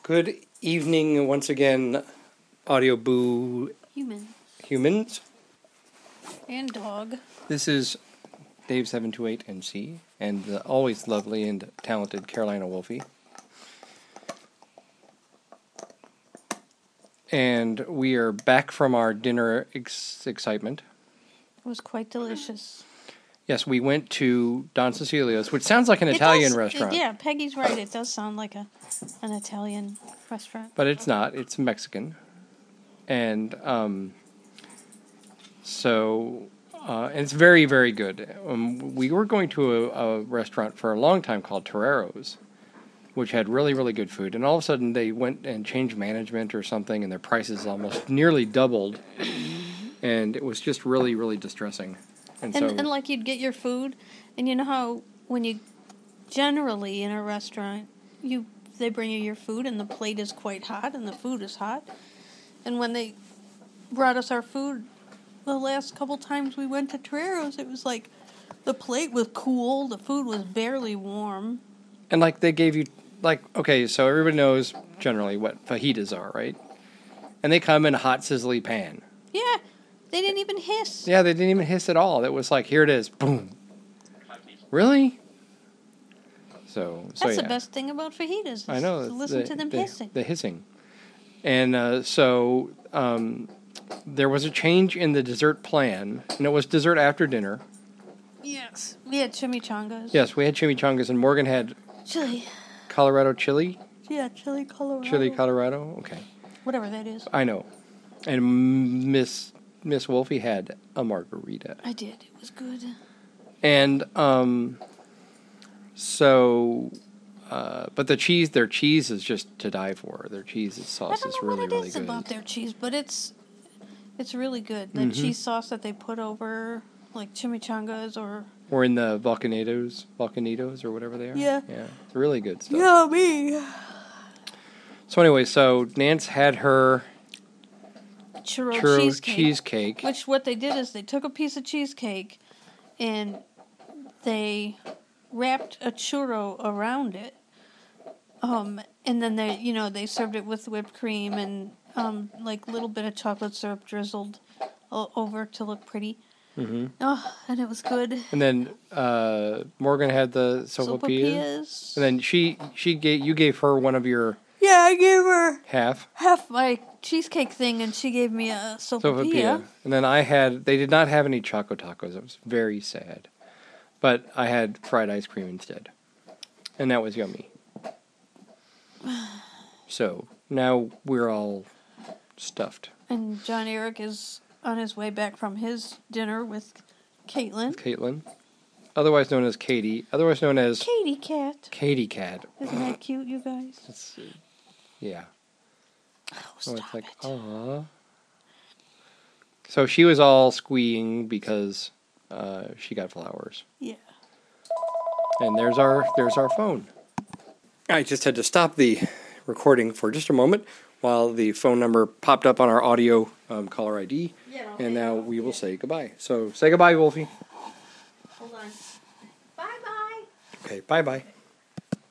Good evening once again, Audio Boo humans. And dog. This is Dave728NC and the always lovely and talented Carolina Wolfie. And we are back from our dinner excitement. It was quite delicious. Yes, we went to Don Cecilio's, which sounds like an Italian restaurant. Yeah, Peggy's right. It does sound like an Italian restaurant. But it's not. It's Mexican. And and it's very, very good. We were going to a restaurant for a long time called Torero's, which had really, really good food. And all of a sudden they went and changed management or something, and their prices almost nearly doubled. And it was just really, really distressing. And like you'd get your food, and you know how when you generally in a restaurant, they bring you your food and the plate is quite hot and the food is hot. And when they brought us our food the last couple times we went to Torero's, it was like the plate was cool, the food was barely warm. And like they gave you, like, okay, so everybody knows generally what fajitas are, right? And they come in a hot sizzly pan. Yeah. They didn't even hiss. Yeah, they didn't even hiss at all. It was like, here it is, boom. Really? That's the best thing about fajitas. I know. Listen to them hissing. The hissing. And there was a change in the dessert plan, and it was dessert after dinner. Yes. We had chimichangas. Yes, we had chimichangas, and Morgan had chili. Colorado chili? Yeah, chili Colorado. Chili Colorado? Okay. Whatever that is. I know. And Miss Wolfie had a margarita. I did. It was good. And, but their cheese is just to die for. Their cheese sauce is really, really good. I don't know what it is about their cheese, but it's really good. The cheese sauce that they put over, like chimichangas or in the volcanitos or whatever they are. Yeah. Yeah. It's really good stuff. Yummy. So anyway, Nance had her churro cheesecake. Which what they did is they took a piece of cheesecake and they wrapped a churro around it. And then they served it with whipped cream and like a little bit of chocolate syrup drizzled over to look pretty. Mm-hmm. Oh, and it was good. And then Morgan had the sopapillas. And then you gave her one of your. Yeah, I gave her half my cheesecake thing, and she gave me a sopapilla. And then they did not have any Choco Tacos. It was very sad. But I had fried ice cream instead. And that was yummy. So, now we're all stuffed. And John Eric is on his way back from his dinner with Caitlin. Otherwise known as Katie. Otherwise known as... Katie Cat. Katie Cat. Isn't that cute, you guys? Yeah. Oh, stop it. Aww. So she was all squeeing because she got flowers. Yeah. And there's our phone. I just had to stop the recording for just a moment while the phone number popped up on our audio caller ID. Yeah, and now we will say goodbye. So say goodbye, Wolfie. Hold on. Bye-bye. Okay, bye-bye.